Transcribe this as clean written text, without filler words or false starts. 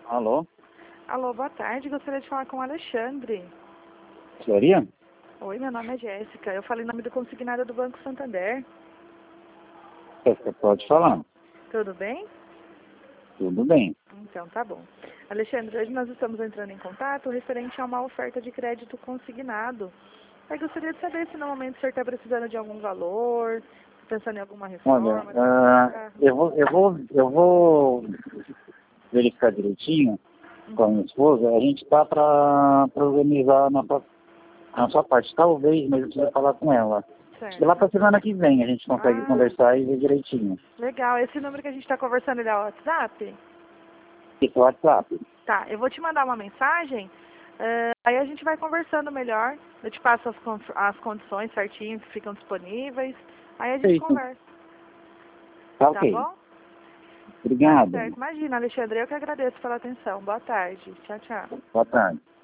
Alô? Alô, boa tarde. Gostaria de falar com o Alexandre. Floria? Oi, meu nome é Jéssica. Eu falei em nome do consignado do Banco Santander. Você pode falar. Tudo bem? Tudo bem. Então, tá bom. Alexandre, hoje nós estamos entrando em contato referente a uma oferta de crédito consignado. Eu gostaria de saber se no momento o senhor está precisando de algum valor, pensando em alguma Olha, reforma. eu vou verificar direitinho com a minha esposa. A gente está para organizar a nossa parte. Talvez, mas eu preciso falar com ela. Acho que lá para semana que vem a gente consegue conversar e ver direitinho. Legal. Esse número que a gente está conversando, ele é o WhatsApp? Esse WhatsApp. Tá, eu vou te mandar uma mensagem, aí a gente vai conversando melhor. Eu te passo as condições certinho que ficam disponíveis. Aí a gente Isso. conversa. Tá Tá ok. bom? Obrigado. Certo. Imagina, Alexandre, eu que agradeço pela atenção. Boa tarde. Tchau, tchau. Boa tarde.